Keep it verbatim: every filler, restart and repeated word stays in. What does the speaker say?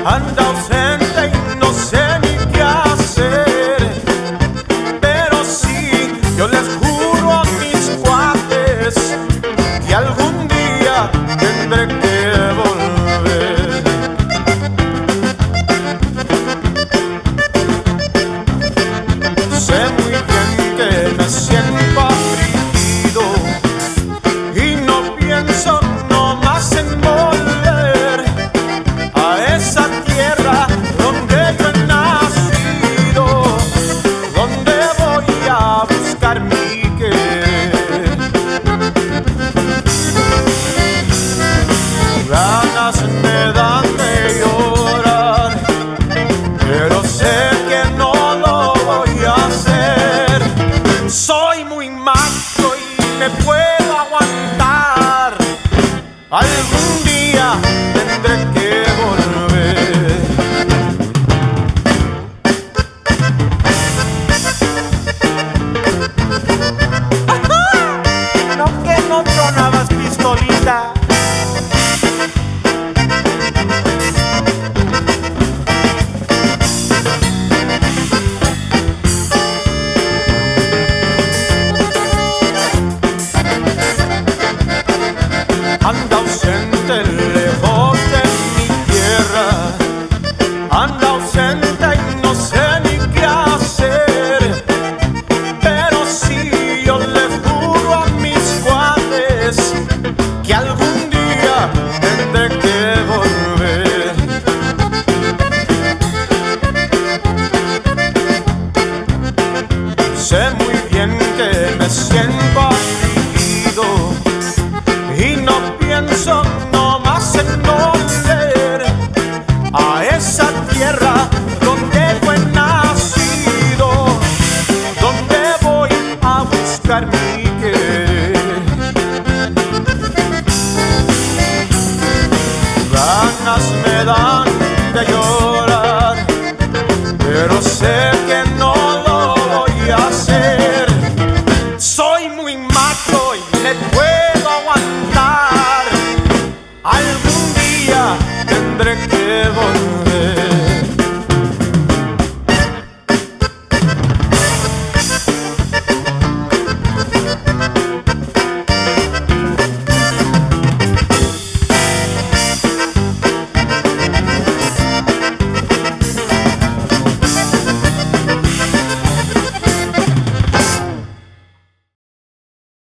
anda ausente y no sé ni qué hacer. Pero sí, yo les juro a mis cuates que algún día tendré que volver. Sé muy bien que me siento afligido y no pienso no más en volver a esa tierra donde yo he nacido, donde voy a buscar mi querer. Ganas me dan de llorar, pero sé que no lo voy a hacer. Soy muy macho y me puedo aguantar. Algún día tendré que volver. ¡Ajá! No, que no tronabas pistolita. Anda ausente lejos de mi tierra, anda ausente y no sé ni qué hacer. Pero sí, yo les juro a mis cuates que algún día tendré que volver. Sé muy bien que me siento afligido y no pienso no más en volver a esa tierra donde yo he nacido, donde voy a buscar mi querer. Ganas me dan de llorar, pero sé que no lo voy a hacer. Soy muy macho y me puedo aguantar. Algún día tendré que